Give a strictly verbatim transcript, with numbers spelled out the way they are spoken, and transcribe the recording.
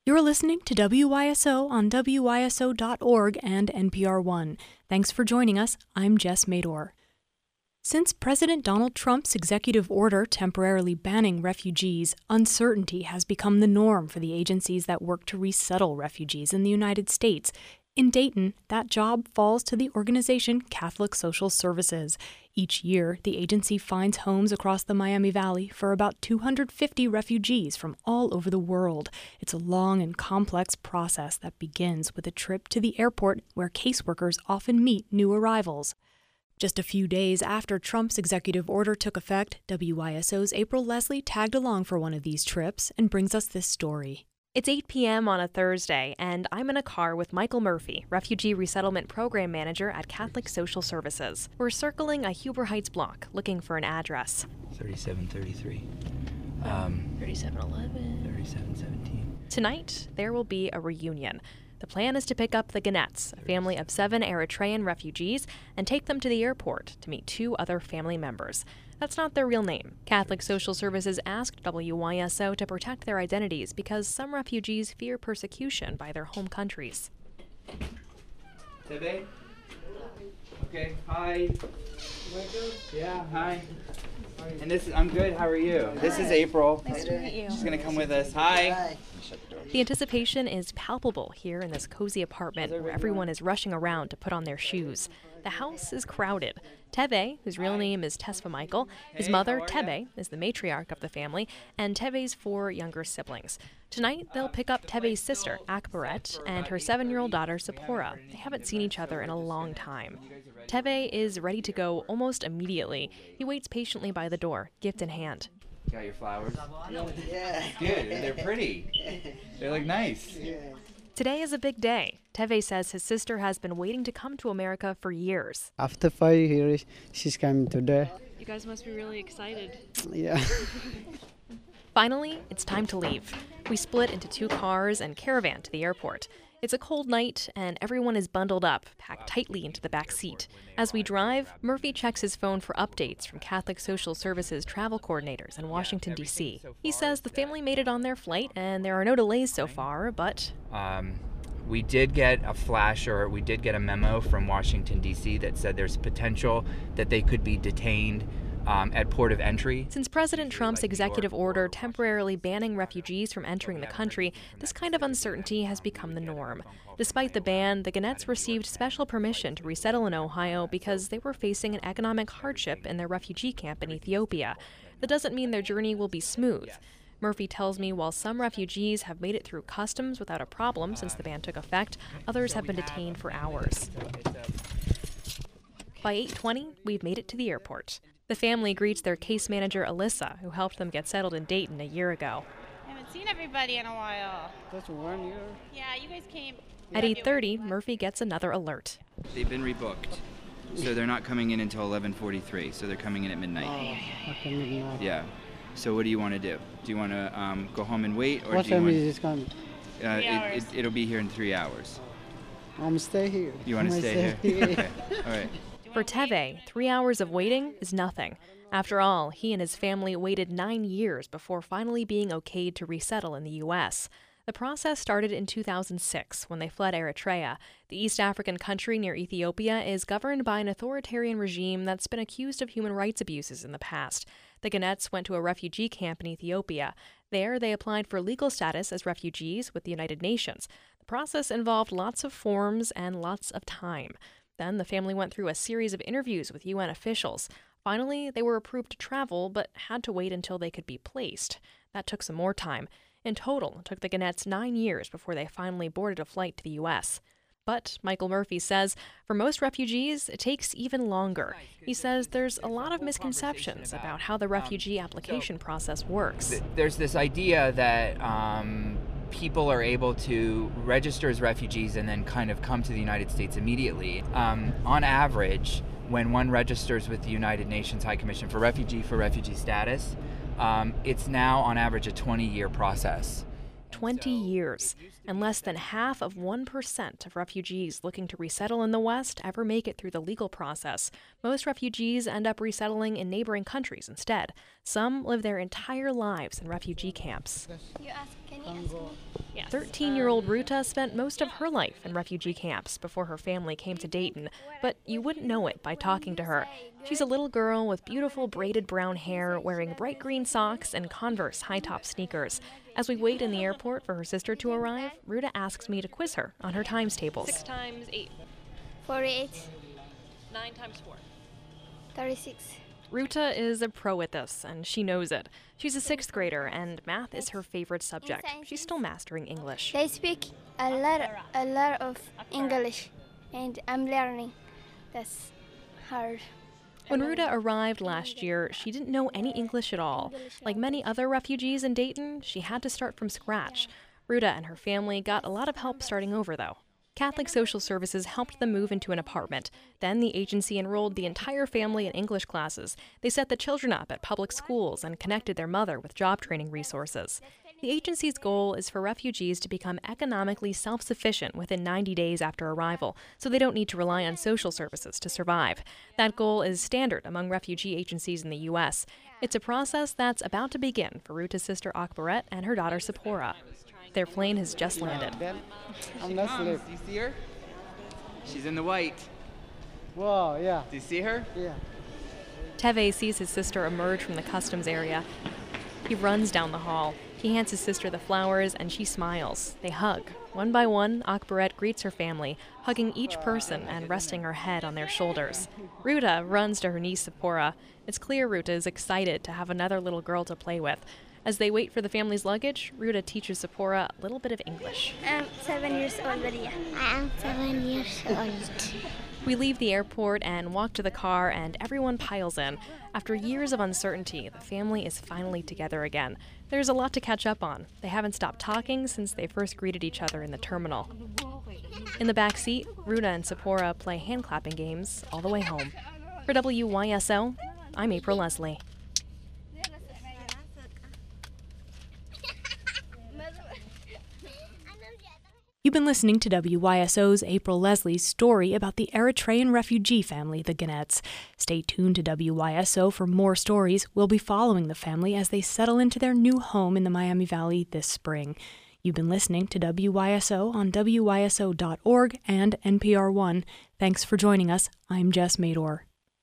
You're listening to W Y S O on W Y S O dot org and N P R One. Thanks for joining us. I'm Jess Mador. Since President Donald Trump's executive order temporarily banning refugees, uncertainty has become the norm for the agencies that work to resettle refugees in the United States. In Dayton, that job falls to the organization Catholic Social Services. Each year, the agency finds homes across the Miami Valley for about two hundred fifty refugees from all over the world. It's a long and complex process that begins with a trip to the airport where caseworkers often meet new arrivals. Just a few days after Trump's executive order took effect, W Y S O's April Leslie tagged along for one of these trips and brings us this story. It's eight p.m. on a Thursday, and I'm in a car with Michael Murphy, Refugee Resettlement Program Manager at Catholic Social Services. We're circling a Huber Heights block, looking for an address. thirty-seven thirty-three. Um, thirty-seven eleven. thirty-seven seventeen. Tonight, there will be a reunion. The plan is to pick up the Gannett's, a family of seven Eritrean refugees, and take them to the airport to meet two other family members. That's not their real name. Catholic Social Services asked W Y S O to protect their identities because some refugees fear persecution by their home countries. Tebe? Okay, hi. Yeah, hi. And this is, I'm good, how are you? Hi. This is April. Nice to meet you. She's gonna come with us. Hi. Hi. The anticipation is palpable here in this cozy apartment where everyone is rushing around to put on their shoes. The house is crowded. Tebe, whose real name is Tesfa Michael, his mother, Tebe, is the matriarch of the family, and Tebe's four younger siblings. Tonight, they'll pick up Tebe's sister, Akbaret, and her seven-year-old daughter, Sephora. They haven't seen each other in a long time. Tebe is ready to go almost immediately. He waits patiently by the door, gift in hand. Got your flowers? Yeah. Good, they're pretty. They look nice. Yeah. Today is a big day. Tebe says his sister has been waiting to come to America for years. After five years, she's coming today. You guys must be really excited. Yeah. Finally, it's time to leave. We split into two cars and caravan to the airport. It's a cold night, and everyone is bundled up, packed tightly into the back seat. As we drive, Murphy checks his phone for updates from Catholic Social Services travel coordinators in Washington, D C He says the family made it on their flight, and there are no delays so far, but... Um, we did get a flash, or we did get a memo from Washington, D C that said there's potential that they could be detained Um, at port of entry. Since President Trump's executive order temporarily banning refugees from entering the country, this kind of uncertainty has become the norm. Despite the ban, the Gannett's received special permission to resettle in Ohio because they were facing an economic hardship in their refugee camp in Ethiopia. That doesn't mean their journey will be smooth. Murphy tells me while some refugees have made it through customs without a problem since the ban took effect, others have been detained for hours. By eight twenty, we've made it to the airport. The family greets their case manager, Alyssa, who helped them get settled in Dayton a year ago. I haven't seen everybody in a while. That's one year. Yeah, you guys came. At eight thirty, Murphy gets another alert. They've been rebooked, so they're not coming in until eleven forty-three, so they're coming in at midnight. Oh, okay, midnight. Yeah. So what do you want to do? Do you want to um, go home and wait, or What do you time want? is it coming? Uh, Three it, hours. it, it'll be here in three hours. I'm stay here. You want to I'm stay here? Okay. All right. For Tebe, three hours of waiting is nothing. After all, he and his family waited nine years before finally being okayed to resettle in the U S The process started in two thousand six when they fled Eritrea. The East African country near Ethiopia is governed by an authoritarian regime that's been accused of human rights abuses in the past. The Gannett's went to a refugee camp in Ethiopia. There, they applied for legal status as refugees with the United Nations. The process involved lots of forms and lots of time. Then the family went through a series of interviews with U N officials. Finally, they were approved to travel, but had to wait until they could be placed. That took some more time. In total, it took the Gannett's nine years before they finally boarded a flight to the U S But Michael Murphy says for most refugees, it takes even longer. He says there's a lot of misconceptions about how the refugee application process works. There's this idea that um, people are able to register as refugees and then kind of come to the United States immediately. Um, on average, when one registers with the United Nations High Commission for Refugee for refugee status, um, it's now on average a twenty-year process. twenty years, and less than half of one percent of refugees looking to resettle in the West ever make it through the legal process. Most refugees end up resettling in neighboring countries instead. Some live their entire lives in refugee camps. You ask, can thirteen-year-old Ruta spent most of her life in refugee camps before her family came to Dayton, but you wouldn't know it by talking to her. She's a little girl with beautiful braided brown hair, wearing bright green socks and Converse high-top sneakers. As we wait in the airport for her sister to arrive, Ruta asks me to quiz her on her times tables. Six times eight. forty-eight. Nine times four. thirty-six. Ruta is a pro at this, and she knows it. She's a sixth grader, and math is her favorite subject. She's still mastering English. They speak a lot, a lot of English, and I'm learning. That's hard. When Ruta arrived last year, she didn't know any English at all. Like many other refugees in Dayton, she had to start from scratch. Ruta and her family got a lot of help starting over, though. Catholic Social Services helped them move into an apartment. Then the agency enrolled the entire family in English classes. They set the children up at public schools and connected their mother with job training resources. The agency's goal is for refugees to become economically self-sufficient within ninety days after arrival, so they don't need to rely on social services to survive. That goal is standard among refugee agencies in the U S. It's a process that's about to begin for Ruta's sister Akbaret and her daughter Sephora. Their plane has just landed. I'm not asleep. Do you see her? She's in the white. Wow, yeah. Do you see her? Yeah. Teve sees his sister emerge from the customs area. He runs down the hall. He hands his sister the flowers, and she smiles. They hug. One by one, Akbaret greets her family, hugging each person and resting her head on their shoulders. Ruta runs to her niece Sephora. It's clear Ruta is excited to have another little girl to play with. As they wait for the family's luggage, Ruta teaches Sephora a little bit of English. I'm seven years old, Maria. I am seven years old. We leave the airport and walk to the car, and everyone piles in. After years of uncertainty, the family is finally together again. There's a lot to catch up on. They haven't stopped talking since they first greeted each other in the terminal. In the back seat, Ruta and Sephora play hand-clapping games all the way home. For W Y S O, I'm April Leslie. You've been listening to W Y S O's April Leslie's story about the Eritrean refugee family, the Ganets. Stay tuned to W Y S O for more stories. We'll be following the family as they settle into their new home in the Miami Valley this spring. You've been listening to W Y S O on W Y S O dot org and N P R One. Thanks for joining us. I'm Jess Mador.